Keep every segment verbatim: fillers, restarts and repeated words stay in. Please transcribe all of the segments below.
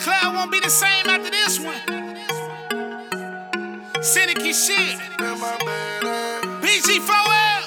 club won't be the same after this one. Syndicate shit. B G four L.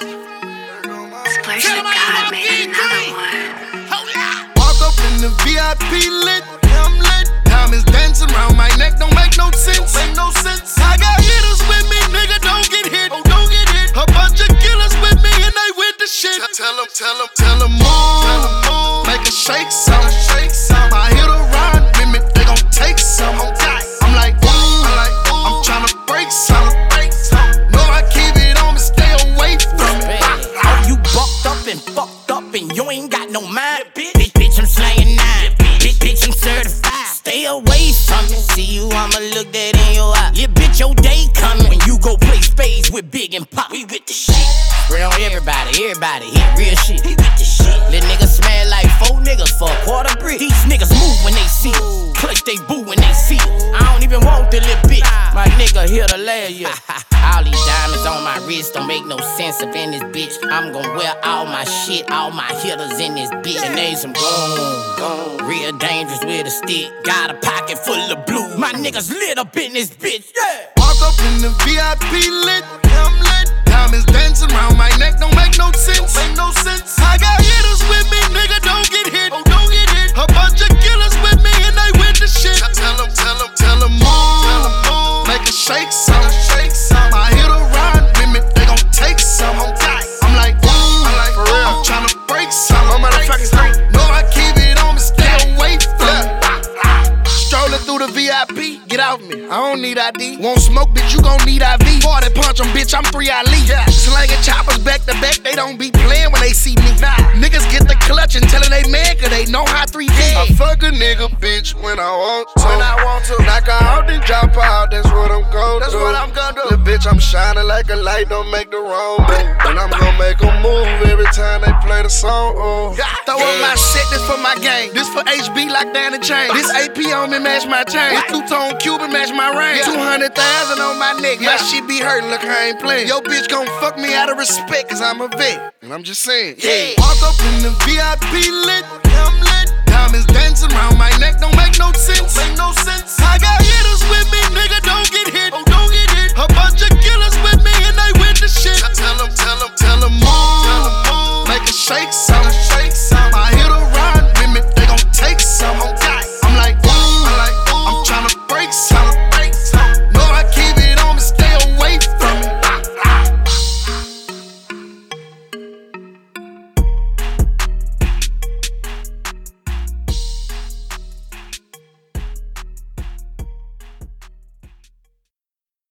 Splash the God made another one. Hold up. Walk up in the V I P lit. I'm lit. Diamonds dancing around my neck. Don't make no sense. Make no sense. I got hitters with me, nigga. Don't get hit. Oh, don't get hit. A bunch of killers with me and they with the shit. Tell them, tell them, tell them move. Tell them move. Make a shake some. Shake some. I hit a ride with me. They gon' take some. I'm like, ooh. I'm like, ooh. I'm tryna break some. Break some. No, I keep it on me. Stay away from it. Oh, you bucked up and fucked up and you ain't got no mind. Bitch, bitch, I'm slaying nine. Bitch, bitch, I'm certified. Stay away from me. See you, I'ma look that in your eye. Yeah, bitch, your day coming when you go play spades with Big and Pop. We with the shit. Real on everybody, everybody hit real shit. He with the shit. Little niggas smell like four niggas for a quarter brick. These niggas move when they see it. Clutch they boo when they see it. I don't even want the little bitch. My nigga here to last year. All these diamonds on my wrist don't make no sense up in this bitch. I'm gon' wear all my shit, all my hitters in this bitch. And they some gone, gone. Real dangerous with a stick. Got a pocket full of blue. My niggas lit up in this bitch, yeah. Walk up in the V I P lit. I'm lit. Diamonds dancing around my neck. Don't make no sense. Make no sense. I got hitters with me, nigga. Don't get hit. Oh, don't get hit. A bunch of killers with me and they with the shit. Tell them, tell them, tell them move. Tell them move. Make a shake some. Shake some. I hit a ride with me. They gon' take some. I'm like, ooh. I'm like, ooh. I'm tryna break some. I'm motherfucking street. No, I keep it on me. Stay away from it. Strolling through the V I P, get out me. I don't need I D. Won't smoke, bitch, you gon' need I V. Party punch 'em, bitch, I'm three Ali. Yeah. Slanging choppers back to back, they don't be playing when they see me. Nah. Niggas get the clutch and tellin' they man, cause they know how three D. I fuck a nigga, bitch, when I want to. When I want to. Knock her out, then drop out, that's what I'm gon' do. That's what I'm gon' do. The bitch, I'm shining like a light, don't make the wrong move. And I'm gon' make 'em move every time they play the song. Oh. Throw up my shit, this for my gang. This for H B, like down the chain. This A P on me, match my chain. This two-tone Cuban, match my range. two hundred thousand on my neck, my shit be hurting, look, I ain't playing. Yo, bitch gon' fuck me out of respect, cause I'm a vet. And I'm just saying, yeah. Walk up in the V I P lit, I'm lit. Diamonds dancing around